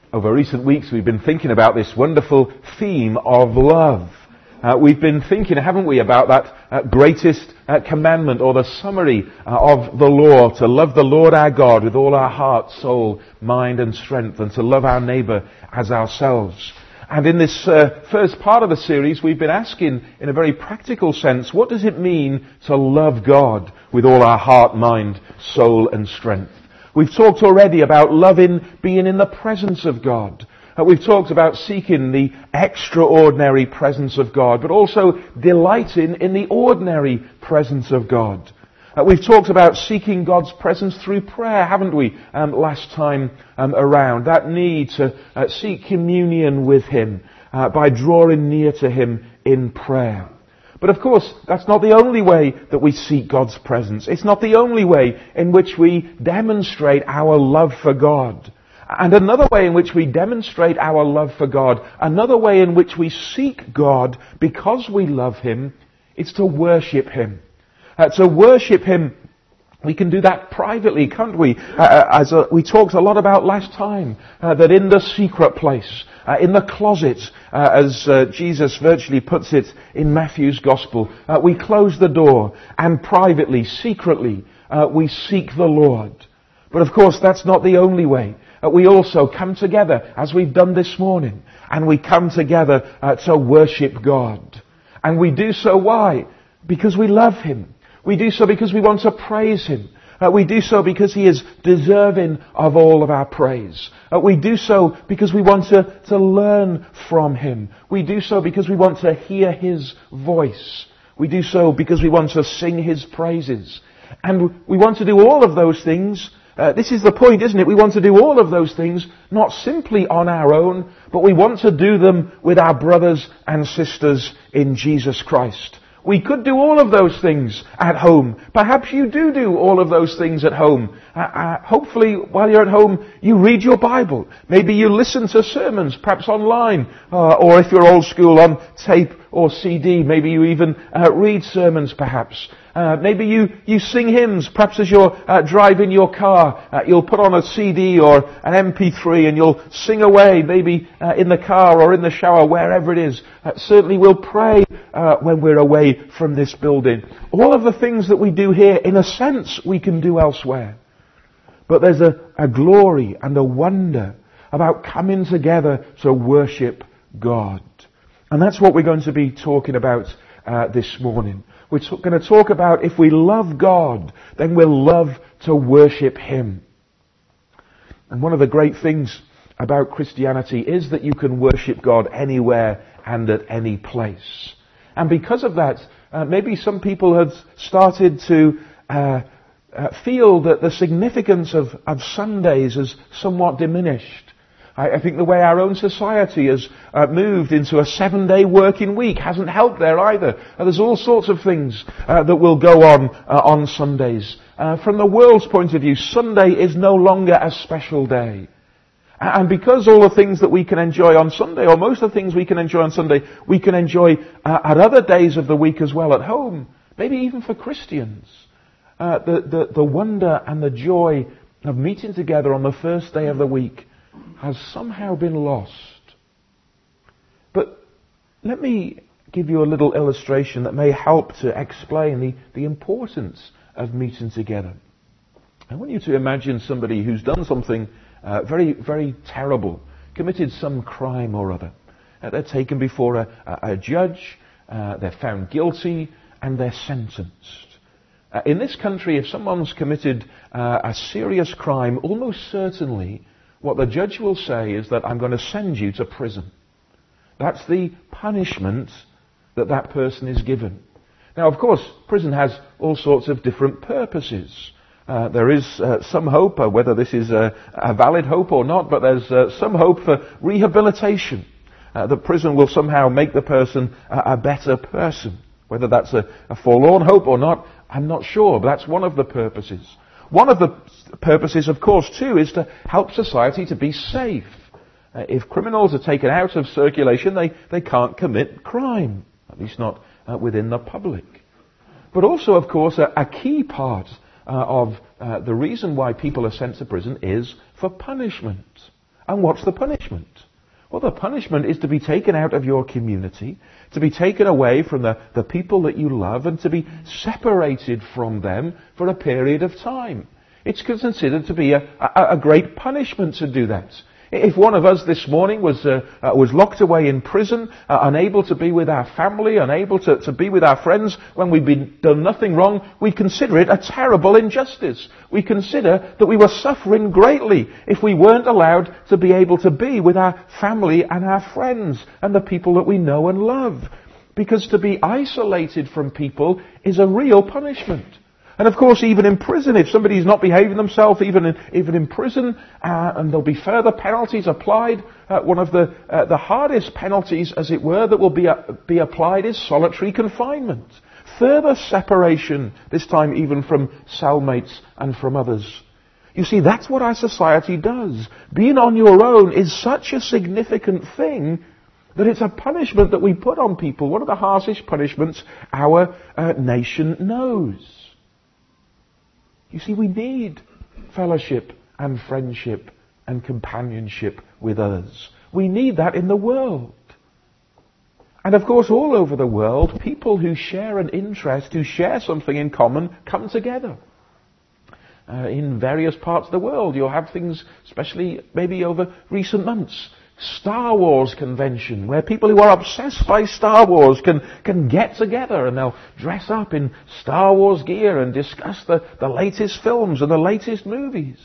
Over recent weeks we've been thinking about this wonderful theme of love. We've been thinking, haven't we, about that greatest commandment, or the summary of the law, to love the Lord our God with all our heart, soul, mind and strength, and to love our neighbour as ourselves. And in this first part of the series, we've been asking, in a very practical sense, what does it mean to love God with all our heart, mind, soul and strength? We've talked already about loving being in the presence of God. We've talked about seeking the extraordinary presence of God, but also delighting in the ordinary presence of God. We've talked about seeking God's presence through prayer, haven't we, last time around. That need to seek communion with Him by drawing near to Him in prayer. But of course, that's not the only way that we seek God's presence. It's not the only way in which we demonstrate our love for God. And another way in which we demonstrate our love for God, another way in which we seek God because we love Him, is to worship Him. To worship Him, we can do that privately, can't we? We talked a lot about last time, that in the secret place, in the closet, as Jesus virtually puts it in Matthew's Gospel, we close the door and privately, secretly, we seek the Lord. But of course, that's not the only way. We also come together, as we've done this morning, and we come together to worship God. And we do so why? Because we love Him. We do so because we want to praise Him. We do so because He is deserving of all of our praise. We do so because we want to learn from Him. We do so because we want to hear His voice. We do so because we want to sing His praises. And we want to do all of those things. This is the point, isn't it? We want to do all of those things not simply on our own, but we want to do them with our brothers and sisters in Jesus Christ. We could do all of those things at home. Perhaps you do all of those things at home. Hopefully, while you're at home, you read your Bible. Maybe you listen to sermons, perhaps online, or if you're old school, on tape or CD. Maybe you even read sermons, perhaps. Maybe you sing hymns. Perhaps as you're driving your car, you'll put on a CD or an MP3 and you'll sing away, maybe in the car or in the shower, wherever it is. Certainly we'll pray when we're away from this building. All of the things that we do here, in a sense, we can do elsewhere. But there's a glory and a wonder about coming together to worship God. And that's what we're going to be talking about this morning. We're going to talk about, if we love God, then we'll love to worship Him. And one of the great things about Christianity is that you can worship God anywhere and at any place. And because of that, maybe some people have started to feel that the significance of Sundays is somewhat diminished. I think the way our own society has moved into a 7-day working week hasn't helped there either. There's all sorts of things that will go on Sundays. From the world's point of view, Sunday is no longer a special day. And because all the things that we can enjoy on Sunday, or most of the things we can enjoy on Sunday, we can enjoy at other days of the week as well at home. Maybe even for Christians. The wonder and the joy of meeting together on the first day of the week has somehow been lost. But let me give you a little illustration that may help to explain the importance of meeting together. I want you to imagine somebody who's done something very, very terrible, committed some crime or other. They're taken before a judge, they're found guilty, and they're sentenced. In this country, if someone's committed a serious crime, almost certainly what the judge will say is that I'm going to send you to prison. That's the punishment that person is given. Now, of course, prison has all sorts of different purposes. There is some hope, whether this is a valid hope or not, but there's some hope for rehabilitation. The prison will somehow make the person a better person. Whether that's a forlorn hope or not, I'm not sure, but that's one of the purposes. One of the purposes, of course, too, is to help society to be safe. If criminals are taken out of circulation, they can't commit crime, at least not within the public. But also, of course, a key part of the reason why people are sent to prison is for punishment. And what's the punishment? Well, the punishment is to be taken out of your community, to be taken away from the people that you love, and to be separated from them for a period of time. It's considered to be a great punishment to do that. If one of us this morning was locked away in prison, unable to be with our family, unable to be with our friends when we've done nothing wrong, we consider it a terrible injustice. We consider that we were suffering greatly if we weren't allowed to be able to be with our family and our friends and the people that we know and love. Because to be isolated from people is a real punishment. And of course, even in prison, if somebody's not behaving themselves, even in prison, and there'll be further penalties applied. One of the hardest penalties, as it were, that will be applied is solitary confinement. Further separation, this time even from cellmates and from others. You see, that's what our society does. Being on your own is such a significant thing that it's a punishment that we put on people. One of the harshest punishments our nation knows. You see, we need fellowship and friendship and companionship with others. We need that in the world. And of course, all over the world, people who share an interest, who share something in common, come together. In various parts of the world, you'll have things, especially maybe over recent months, Star Wars convention, where people who are obsessed by Star Wars can get together and they'll dress up in Star Wars gear and discuss the latest films and the latest movies.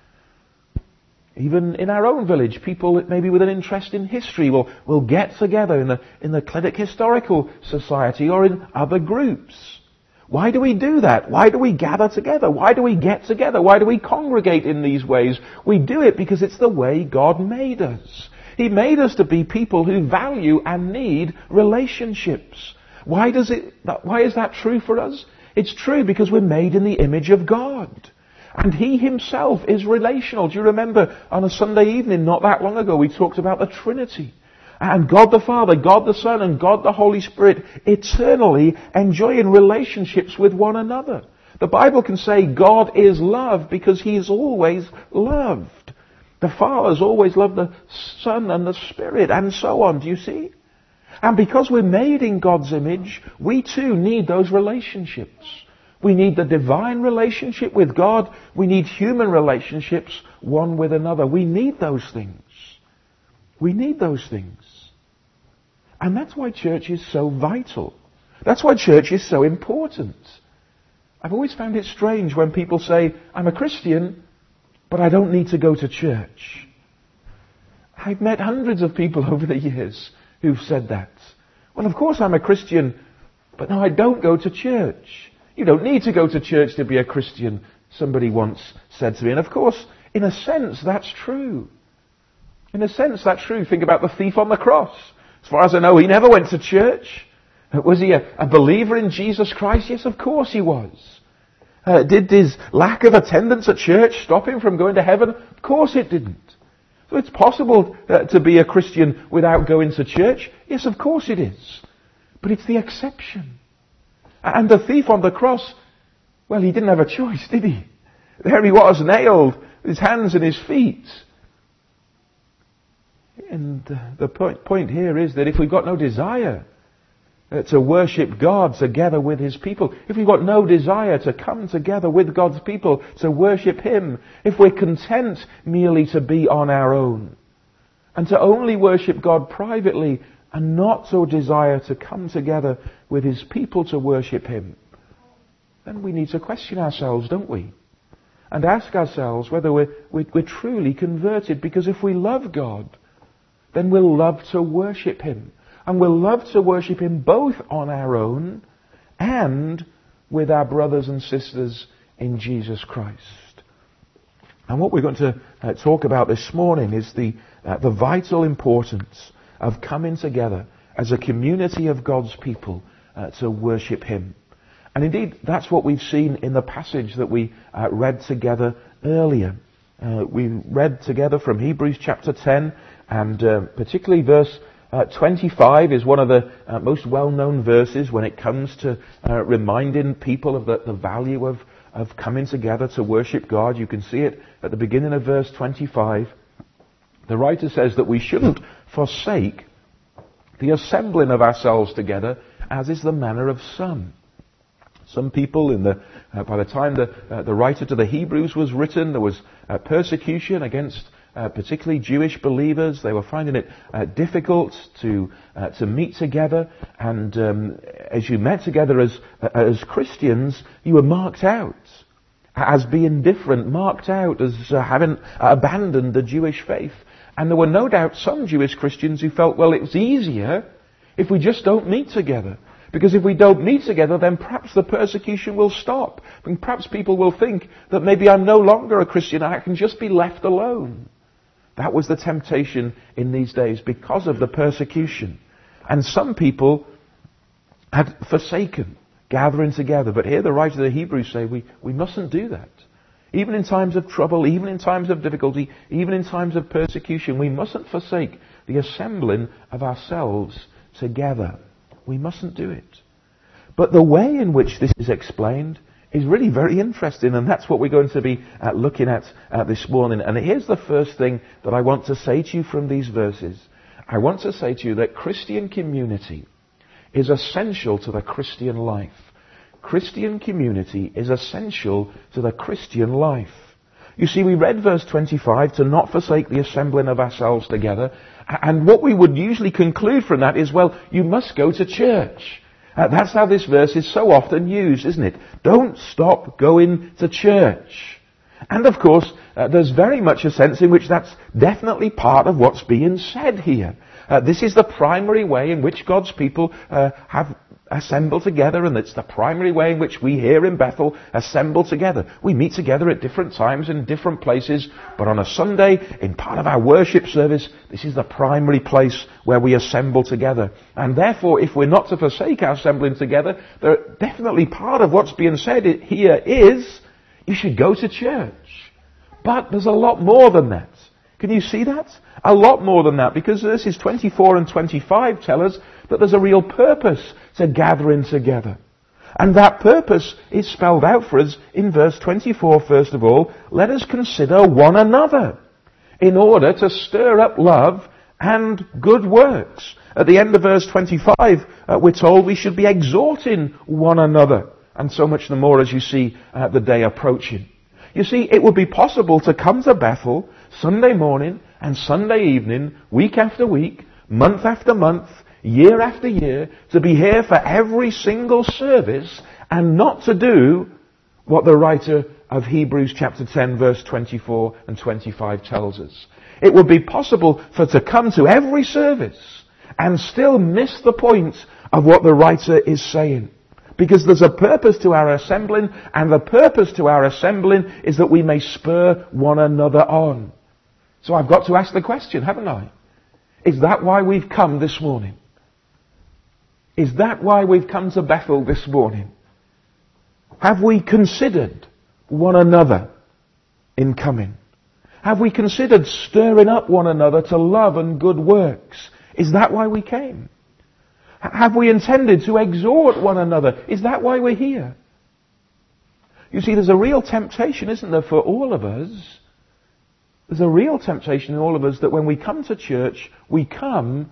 Even in our own village, people maybe with an interest in history will get together in the Clydach Historical Society or in other groups. Why do we do that? Why do we gather together? Why do we get together? Why do we congregate in these ways? We do it because it's the way God made us. He made us to be people who value and need relationships. Why is that true for us? It's true because we're made in the image of God. And He Himself is relational. Do you remember on a Sunday evening not that long ago we talked about the Trinity? And God the Father, God the Son and God the Holy Spirit eternally enjoying relationships with one another. The Bible can say God is love because He is always loved. The Father's always loved the Son and the Spirit and so on, do you see? And because we're made in God's image, we too need those relationships. We need the divine relationship with God. We need human relationships one with another. We need those things. We need those things. And that's why church is so vital. That's why church is so important. I've always found it strange when people say, I'm a Christian, but I don't need to go to church. I've met hundreds of people over the years who've said that. Well, of course I'm a Christian, but no, I don't go to church. You don't need to go to church to be a Christian, somebody once said to me. And of course, in a sense, that's true. In a sense, that's true. Think about the thief on the cross. As far as I know, he never went to church. Was he a believer in Jesus Christ? Yes, of course he was. Did his lack of attendance at church stop him from going to heaven? Of course it didn't. So it's possible to be a Christian without going to church? Yes, of course it is. But it's the exception. And the thief on the cross, well, he didn't have a choice, did he? There he was, nailed, his hands and his feet. And the point here is that if we've got no desire to worship God together with His people, if we've got no desire to come together with God's people to worship Him, if we're content merely to be on our own and to only worship God privately and not so desire to come together with His people to worship Him, then we need to question ourselves, don't we? And ask ourselves whether we're truly converted, because if we love God, then we'll love to worship Him. And we'll love to worship Him both on our own and with our brothers and sisters in Jesus Christ. And what we're going to talk about this morning is the vital importance of coming together as a community of God's people to worship Him. And indeed, that's what we've seen in the passage that we read together earlier. We read together from Hebrews chapter 10, and particularly verse 25 is one of the most well-known verses when it comes to reminding people of the value of coming together to worship God. You can see it at the beginning of verse 25. The writer says that we shouldn't forsake the assembling of ourselves together, as is the manner of some. Some people, by the time the writer to the Hebrews was written, there was persecution against particularly Jewish believers. They were finding it difficult to meet together, and as you met together as Christians, you were marked out as being different, marked out as having abandoned the Jewish faith. And there were no doubt some Jewish Christians who felt, well, it's easier if we just don't meet together. Because if we don't meet together, then perhaps the persecution will stop. And perhaps people will think that maybe I'm no longer a Christian, I can just be left alone. That was the temptation in these days because of the persecution. And some people had forsaken gathering together. But here the writer of the Hebrews say we mustn't do that. Even in times of trouble, even in times of difficulty, even in times of persecution, we mustn't forsake the assembling of ourselves together. We mustn't do it. But the way in which this is explained is really very interesting, and that's what we're going to be looking at this morning. And here's the first thing that I want to say to you from these verses. I want to say to you that Christian community is essential to the Christian life. Christian community is essential to the Christian life. You see, we read verse 25, to not forsake the assembling of ourselves together. And what we would usually conclude from that is, well, you must go to church. That's how this verse is so often used, isn't it? Don't stop going to church. And of course, there's very much a sense in which that's definitely part of what's being said here. This is the primary way in which God's people have assembled together, and it's the primary way in which we here in Bethel assemble together. We meet together at different times in different places, but on a Sunday, in part of our worship service, this is the primary place where we assemble together. And therefore, if we're not to forsake our assembling together, definitely part of what's being said here is, you should go to church. But there's a lot more than that. Can you see that? A lot more than that, because verses 24 and 25 tell us that there's a real purpose to gathering together. And that purpose is spelled out for us in verse 24, first of all. Let us consider one another in order to stir up love and good works. At the end of verse 25, we're told we should be exhorting one another. And so much the more as you see the day approaching. You see, it would be possible to come to Bethel Sunday morning and Sunday evening, week after week, month after month, year after year, to be here for every single service and not to do what the writer of Hebrews chapter 10 verse 24 and 25 tells us. It would be possible to come to every service and still miss the point of what the writer is saying. Because there's a purpose to our assembling, and the purpose to our assembling is that we may spur one another on. So I've got to ask the question, haven't I? Is that why we've come this morning? Is that why we've come to Bethel this morning? Have we considered one another in coming? Have we considered stirring up one another to love and good works? Is that why we came? Have we intended to exhort one another? Is that why we're here? You see, there's a real temptation, isn't there, for all of us? There's a real temptation in all of us that when we come to church, we come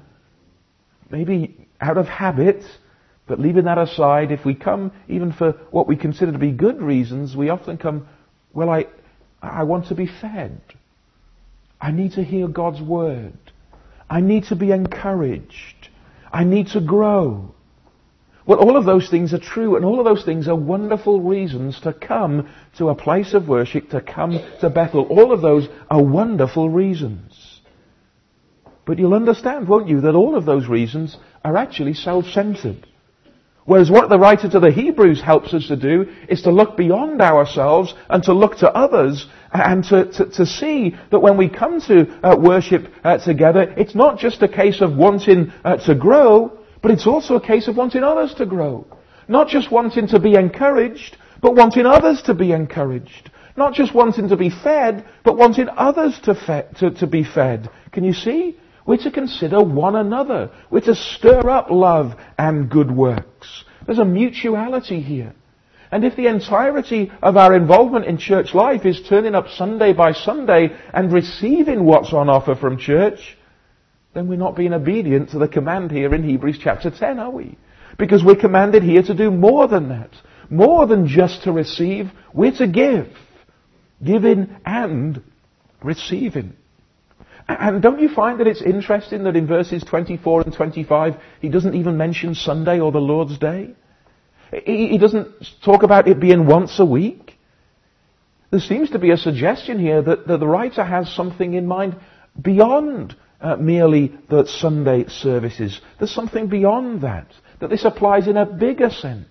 maybe out of habit, but leaving that aside, if we come even for what we consider to be good reasons, we often come, well, I want to be fed. I need to hear God's word. I need to be encouraged. I need to grow. Well, all of those things are true, and all of those things are wonderful reasons to come to a place of worship, to come to Bethel. All of those are wonderful reasons. But you'll understand, won't you, that all of those reasons are actually self-centered. Whereas what the writer to the Hebrews helps us to do is to look beyond ourselves and to look to others and to see that when we come to worship together, it's not just a case of wanting to grow, but it's also a case of wanting others to grow. Not just wanting to be encouraged, but wanting others to be encouraged. Not just wanting to be fed, but wanting others to be fed. Can you see? We're to consider one another. We're to stir up love and good works. There's a mutuality here. And if the entirety of our involvement in church life is turning up Sunday by Sunday and receiving what's on offer from church, then we're not being obedient to the command here in Hebrews chapter 10, are we? Because we're commanded here to do more than that. More than just to receive, we're to give. Giving and receiving. And don't you find that it's interesting that in verses 24 and 25, he doesn't even mention Sunday or the Lord's Day? He doesn't talk about it being once a week. There seems to be a suggestion here that the writer has something in mind beyond merely the Sunday services. There's something beyond that this applies in a bigger sense.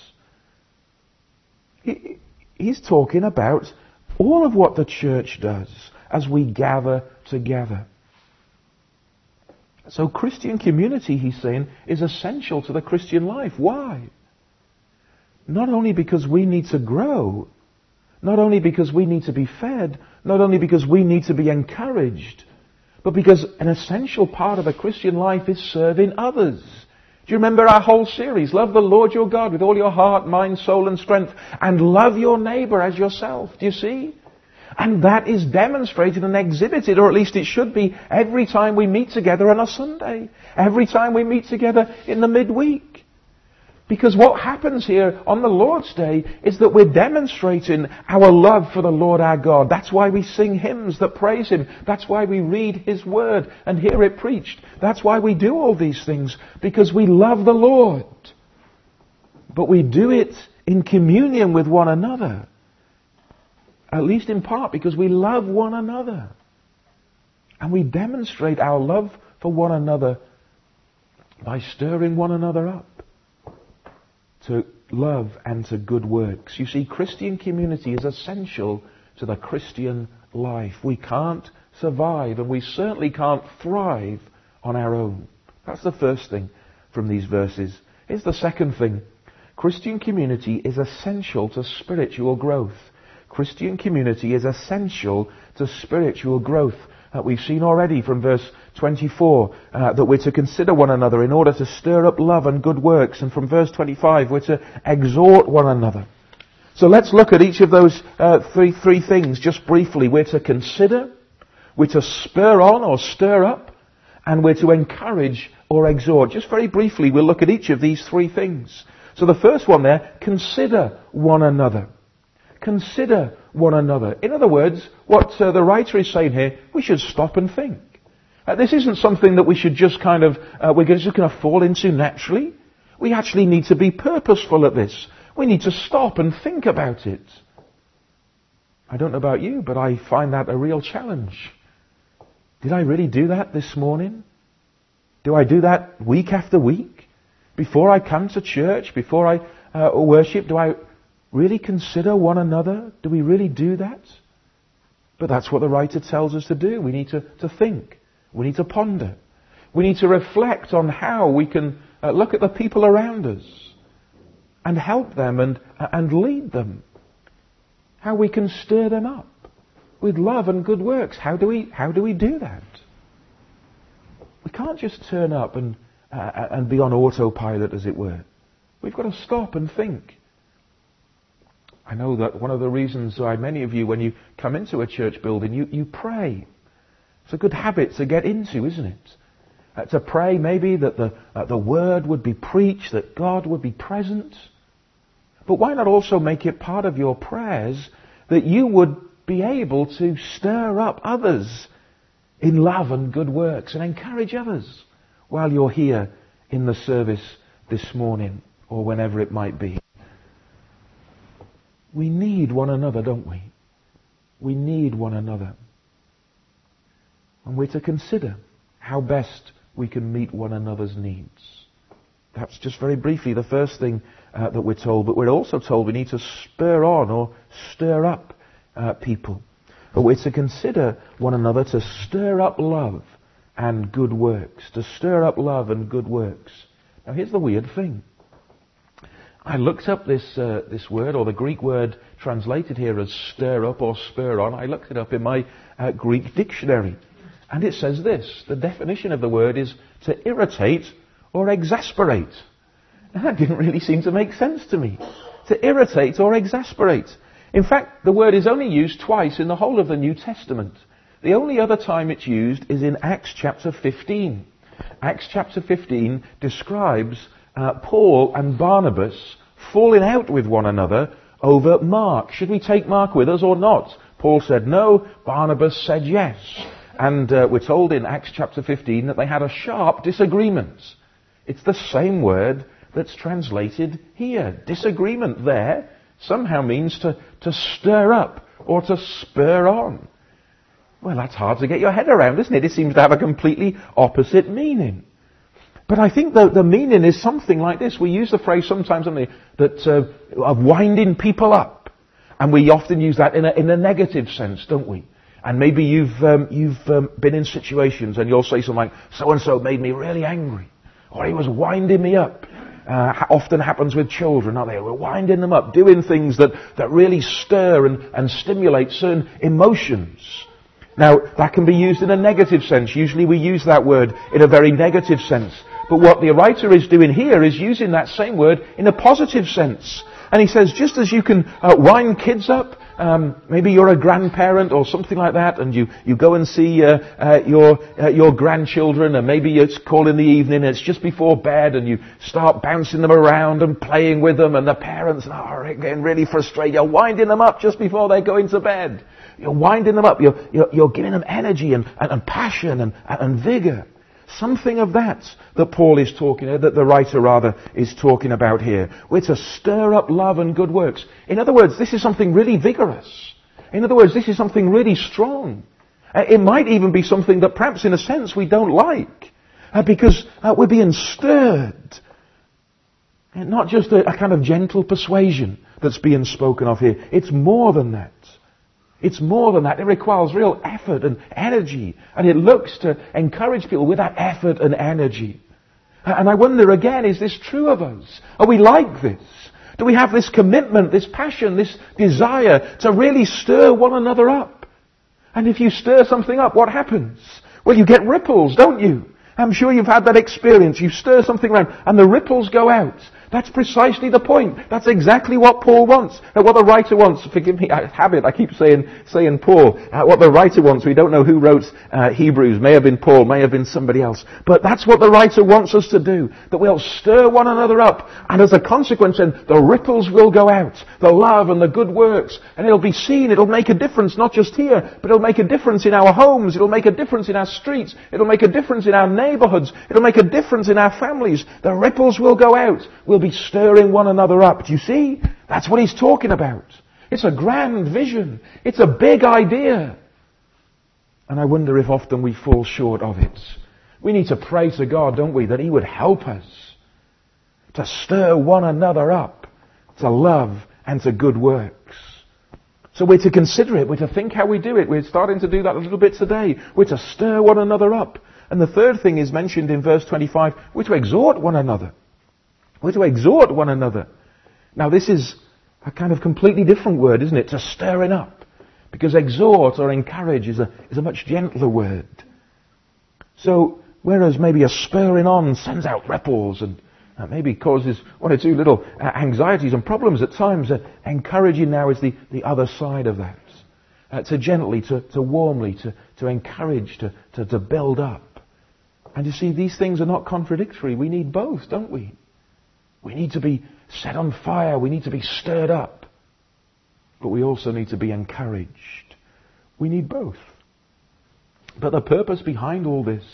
He's talking about all of what the church does as we gather together. So Christian community, he's saying, is essential to the Christian life. Why? Not only because we need to grow, not only because we need to be fed, not only because we need to be encouraged, but because an essential part of the Christian life is serving others. Do you remember our whole series? Love the Lord your God with all your heart, mind, soul and strength, and love your neighbour as yourself. Do you see? And that is demonstrated and exhibited, or at least it should be, every time we meet together on a Sunday. Every time we meet together in the midweek. Because what happens here on the Lord's Day is that we're demonstrating our love for the Lord our God. That's why we sing hymns that praise Him. That's why we read His Word and hear it preached. That's why we do all these things. Because we love the Lord. But we do it in communion with one another. At least in part because we love one another. And we demonstrate our love for one another by stirring one another up to love and to good works. You see, Christian community is essential to the Christian life. We can't survive and we certainly can't thrive on our own. That's the first thing from these verses. Here's the second thing. Christian community is essential to spiritual growth. Christian community is essential to spiritual growth. We've seen already from verse 24 that we're to consider one another in order to stir up love and good works. And from verse 25 we're to exhort one another. So let's look at each of those three things just briefly. We're to consider, we're to spur on or stir up, and we're to encourage or exhort. Just very briefly we'll look at each of these three things. So the first one there, consider one another. Consider one another. In other words, what the writer is saying here, we should stop and think. This isn't something that we should just we're just going to fall into naturally. We actually need to be purposeful at this. We need to stop and think about it. I don't know about you, but I find that a real challenge. Did I really do that this morning? Do I do that week after week? Before I come to church, before I worship, do I really consider one another? Do we really do that? But that's what the writer tells us to do. We need to think. We need to ponder. We need to reflect on how we can look at the people around us and help them and lead them. How we can stir them up with love and good works. How do we do that? We can't just turn up and be on autopilot, as it were. We've got to stop and think. I know that one of the reasons why many of you, when you come into a church building, you pray. It's a good habit to get into, isn't it? To pray maybe that the Word would be preached, that God would be present. But why not also make it part of your prayers that you would be able to stir up others in love and good works and encourage others while you're here in the service this morning or whenever it might be. We need one another, don't we? We need one another. And we're to consider how best we can meet one another's needs. That's just very briefly the first thing that we're told. But we're also told we need to spur on or stir up people. But we're to consider one another to stir up love and good works. To stir up love and good works. Now here's the weird thing. I looked up this word, or the Greek word translated here as stir up or spur on. I looked it up in my Greek dictionary. And it says this. The definition of the word is to irritate or exasperate. And that didn't really seem to make sense to me. to irritate or exasperate. In fact, the word is only used twice in the whole of the New Testament. The only other time it's used is in Acts chapter 15. Acts chapter 15 describes Paul and Barnabas falling out with one another over Mark. Should we take Mark with us or not? Paul said no, Barnabas said yes. And we're told in Acts chapter 15 that they had a sharp disagreement. It's the same word that's translated here. Disagreement there somehow means to stir up or to spur on. Well, that's hard to get your head around, isn't it? It seems to have a completely opposite meaning. But I think the meaning is something like this. We use the phrase sometimes of winding people up. And we often use that in a negative sense, don't we? And maybe you've been in situations and you'll say something like, so-and-so made me really angry. Or he was winding me up. Often happens with children, aren't they? We're winding them up, doing things that really stir and stimulate certain emotions. Now, that can be used in a negative sense. Usually we use that word in a very negative sense. But what the writer is doing here is using that same word in a positive sense. And he says, just as you can wind kids up, maybe you're a grandparent or something like that, and you go and see your grandchildren, and maybe it's called in the evening, and it's just before bed, and you start bouncing them around and playing with them, and the parents are getting really frustrated. You're winding them up just before they go into bed. You're winding them up. You're giving them energy and passion and vigor. Something of that Paul is talking, that the writer rather is talking about here. We're to stir up love and good works. In other words, this is something really vigorous. In other words, this is something really strong. It might even be something that perhaps in a sense we don't like. Because we're being stirred. And not just a kind of gentle persuasion that's being spoken of here. It's more than that. It's more than that. It requires real effort and energy. And it looks to encourage people with that effort and energy. And I wonder again, is this true of us? Are we like this? Do we have this commitment, this passion, this desire to really stir one another up? And if you stir something up, what happens? Well, you get ripples, don't you? I'm sure you've had that experience. You stir something around and the ripples go out. That's precisely the point. That's exactly what Paul wants. What the writer wants. Forgive me, I have it. I keep saying Paul. What the writer wants. We don't know who wrote Hebrews. May have been Paul. May have been somebody else. But that's what the writer wants us to do. That we'll stir one another up. And as a consequence, then, the ripples will go out. The love and the good works. And it'll be seen. It'll make a difference, not just here, but it'll make a difference in our homes. It'll make a difference in our streets. It'll make a difference in our neighborhoods. It'll make a difference in our families. The ripples will go out. We'll be stirring one another up. Do you see? That's what he's talking about. It's a grand vision. It's a big idea. And I wonder if often we fall short of it. We need to pray to God, don't we, that he would help us to stir one another up to love and to good works. So we're to consider it. We're to think how we do it. We're starting to do that a little bit today. We're to stir one another up. And the third thing is mentioned in verse 25. We're to exhort one another. We're to exhort one another. Now this is a kind of completely different word, isn't it? To stirring up. Because exhort or encourage is a much gentler word. So, whereas maybe a spurring on sends out ripples and maybe causes one or two little anxieties and problems at times, encouraging now is the other side of that. To gently, to warmly, to encourage, to build up. And you see, these things are not contradictory. We need both, don't we? We need to be set on fire. We need to be stirred up. But we also need to be encouraged. We need both. But the purpose behind all this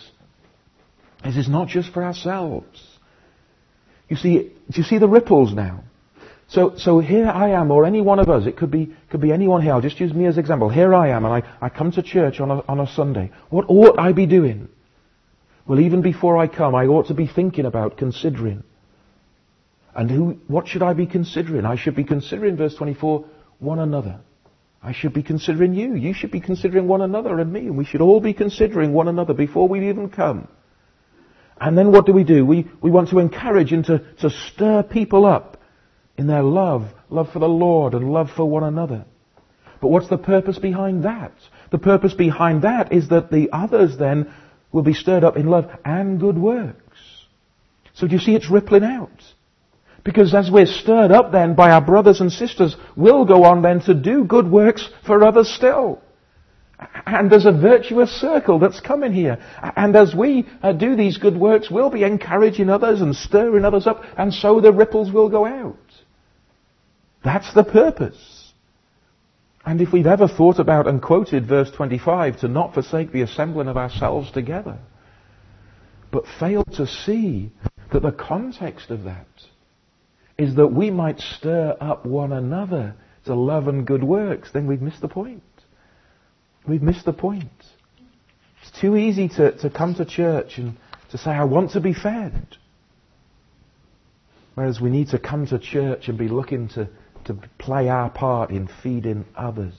is not just for ourselves. You see, do you see the ripples now? So here I am, or any one of us. It could be anyone here. I'll just use me as an example. Here I am, and I come to church on a Sunday. What ought I be doing? Well, even before I come, I ought to be thinking about, considering. And what should I be considering? I should be considering, verse 24, one another. I should be considering you. You should be considering one another and me. And we should all be considering one another before we even come. And then what do? We want to encourage and to stir people up in their love for the Lord and love for one another. But what's the purpose behind that? The purpose behind that is that the others then will be stirred up in love and good works. So do you see it's rippling out? Because as we're stirred up then by our brothers and sisters, we'll go on then to do good works for others still. And there's a virtuous circle that's coming here. And as we do these good works, we'll be encouraging others and stirring others up, and so the ripples will go out. That's the purpose. And if we've ever thought about and quoted verse 25, to not forsake the assembling of ourselves together, but fail to see that the context of that is that we might stir up one another to love and good works, then we've missed the point. We've missed the point. It's too easy to come to church and to say, I want to be fed. Whereas we need to come to church and be looking to play our part in feeding others.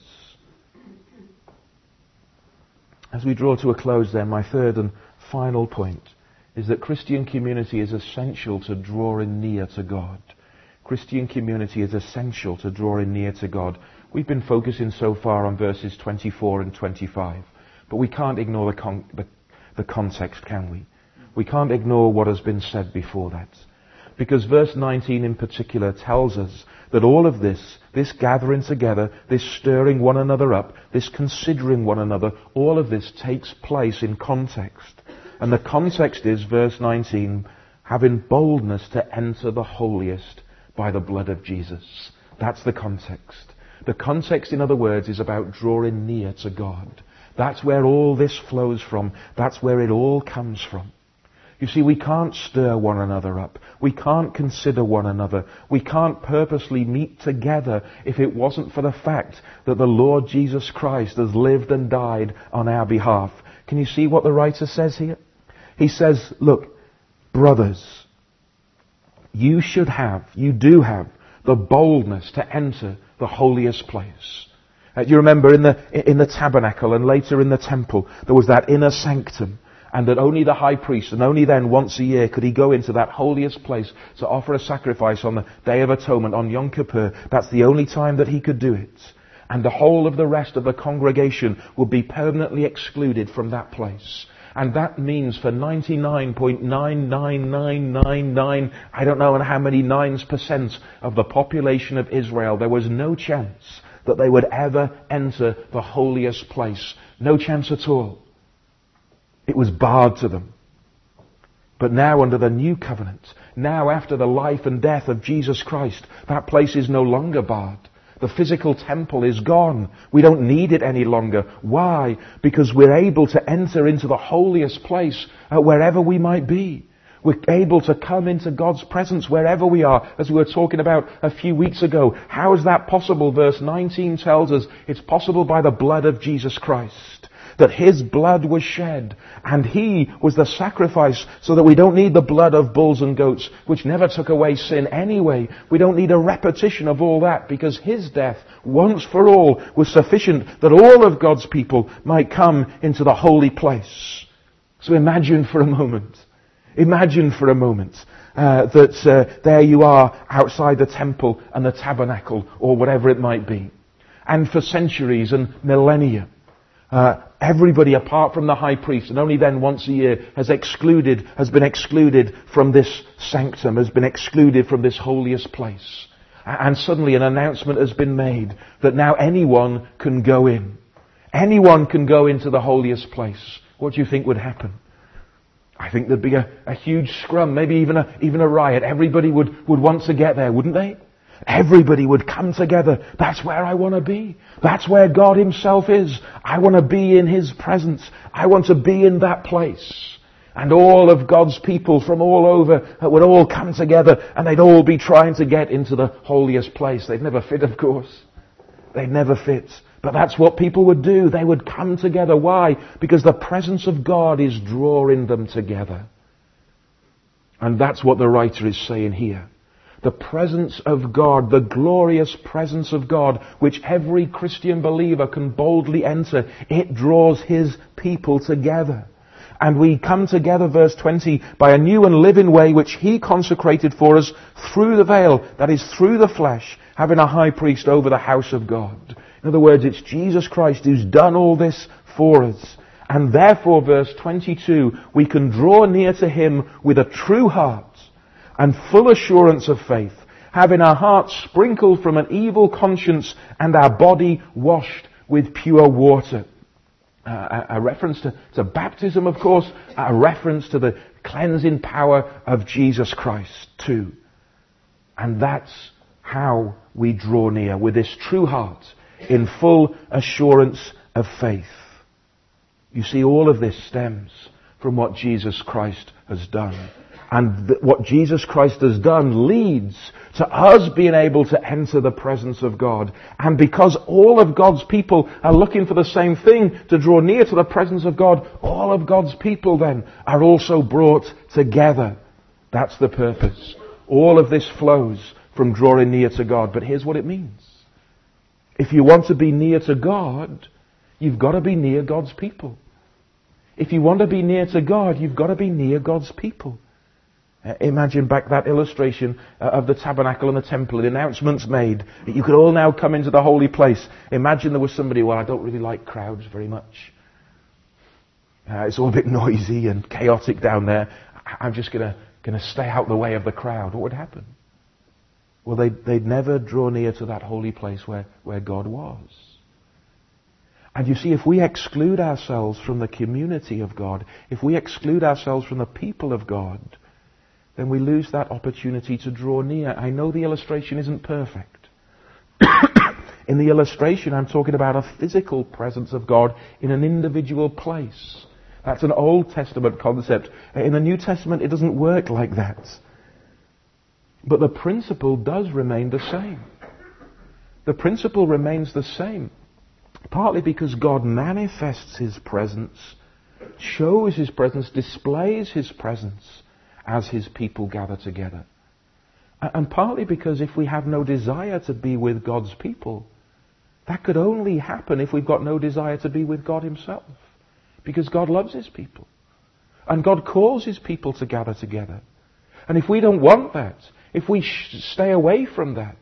As we draw to a close then, my third and final point is that Christian community is essential to drawing near to God. Christian community is essential to drawing near to God. We've been focusing so far on verses 24 and 25, but we can't ignore the context, can we? We can't ignore what has been said before that. Because verse 19 in particular tells us that all of this gathering together, this stirring one another up, this considering one another, all of this takes place in context. And the context is, verse 19, having boldness to enter the holiest by the blood of Jesus. That's the context. The context, in other words, is about drawing near to God. That's where all this flows from. That's where it all comes from. You see, we can't stir one another up. We can't consider one another. We can't purposely meet together if it wasn't for the fact that the Lord Jesus Christ has lived and died on our behalf. Can you see what the writer says here? He says, look, brothers, you do have the boldness to enter the holiest place. You remember in the tabernacle and later in the temple, there was that inner sanctum, and that only the high priest, and only then once a year, could he go into that holiest place to offer a sacrifice on the Day of Atonement, on Yom Kippur. That's the only time that he could do it. And the whole of the rest of the congregation would be permanently excluded from that place. And that means for 99.99999, I don't know how many 9% of the population of Israel, there was no chance that they would ever enter the holiest place. No chance at all. It was barred to them. But now under the new covenant, now after the life and death of Jesus Christ, that place is no longer barred. The physical temple is gone. We don't need it any longer. Why? Because we're able to enter into the holiest place wherever we might be. We're able to come into God's presence wherever we are, as we were talking about a few weeks ago. How is that possible? Verse 19 tells us it's possible by the blood of Jesus Christ. That His blood was shed, and He was the sacrifice, so that we don't need the blood of bulls and goats, which never took away sin anyway. We don't need a repetition of all that, because His death, once for all, was sufficient that all of God's people might come into the holy place. So imagine for a moment that there you are outside the temple and the tabernacle, or whatever it might be. And for centuries and millennia, everybody apart from the high priest, and only then once a year, has been excluded from this sanctum, has been excluded from this holiest place. And suddenly an announcement has been made that now anyone can go in. Anyone can go into the holiest place. What do you think would happen? I think there'd be a huge scrum, maybe even a riot. Everybody would want to get there, wouldn't they? Everybody would come together. That's where I want to be. That's where God Himself is. I want to be in His presence. I want to be in that place. And all of God's people from all over would all come together, and they'd all be trying to get into the holiest place. They'd never fit, of course. They'd never fit. But that's what people would do. They would come together. Why? Because the presence of God is drawing them together. And that's what the writer is saying here. The presence of God, the glorious presence of God, which every Christian believer can boldly enter, it draws His people together. And we come together, verse 20, by a new and living way which He consecrated for us through the veil, that is, through the flesh, having a high priest over the house of God. In other words, it's Jesus Christ who's done all this for us. And therefore, verse 22, we can draw near to Him with a true heart, and full assurance of faith, having our hearts sprinkled from an evil conscience and our body washed with pure water. A reference to baptism, of course, a reference to the cleansing power of Jesus Christ too. And that's how we draw near, with this true heart, in full assurance of faith. You see, all of this stems from what Jesus Christ has done. And what Jesus Christ has done leads to us being able to enter the presence of God. And because all of God's people are looking for the same thing, to draw near to the presence of God, all of God's people then are also brought together. That's the purpose. All of this flows from drawing near to God. But here's what it means. If you want to be near to God, you've got to be near God's people. If you want to be near to God, you've got to be near God's people. Imagine back that illustration of the tabernacle and the temple, the announcements made that you could all now come into the holy place. Imagine there was somebody, well, I don't really like crowds very much. It's all a bit noisy and chaotic down there. I'm just going to stay out the way of the crowd. What would happen? Well, they'd never draw near to that holy place where God was. And you see, if we exclude ourselves from the community of God, if we exclude ourselves from the people of God, then we lose that opportunity to draw near. I know the illustration isn't perfect. In the illustration, I'm talking about a physical presence of God in an individual place. That's an Old Testament concept. In the New Testament, it doesn't work like that. But the principle does remain the same. The principle remains the same. Partly because God manifests His presence, shows His presence, displays His presence as His people gather together. And partly because if we have no desire to be with God's people, that could only happen if we've got no desire to be with God Himself. Because God loves His people. And God calls His people to gather together. And if we don't want that, if we stay away from that,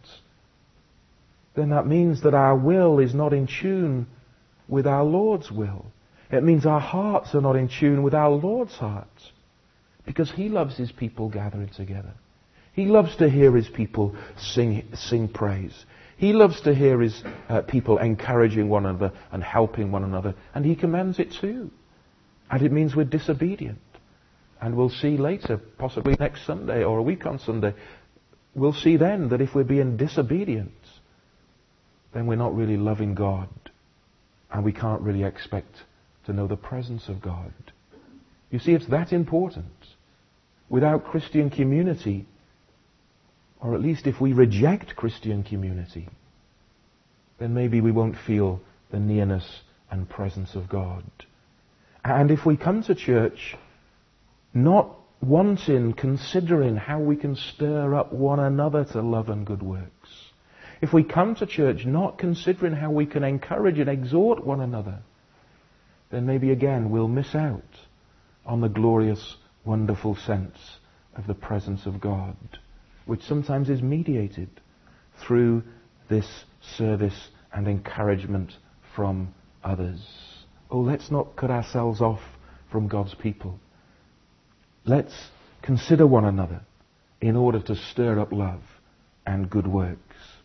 then that means that our will is not in tune with our Lord's will. It means our hearts are not in tune with our Lord's heart. Because He loves His people gathering together. He loves to hear His people sing praise. He loves to hear His people encouraging one another and helping one another. And He commands it too. And it means we're disobedient. And we'll see later, possibly next Sunday or a week on Sunday, we'll see then that if we're being disobedient, then we're not really loving God. And we can't really expect to know the presence of God. You see, it's that important. Without Christian community, or at least if we reject Christian community, then maybe we won't feel the nearness and presence of God. And if we come to church not wanting, considering how we can stir up one another to love and good works, if we come to church not considering how we can encourage and exhort one another, then maybe again we'll miss out on the glorious, wonderful sense of the presence of God, which sometimes is mediated through this service and encouragement from others. Oh, let's not cut ourselves off from God's people. Let's consider one another in order to stir up love and good works.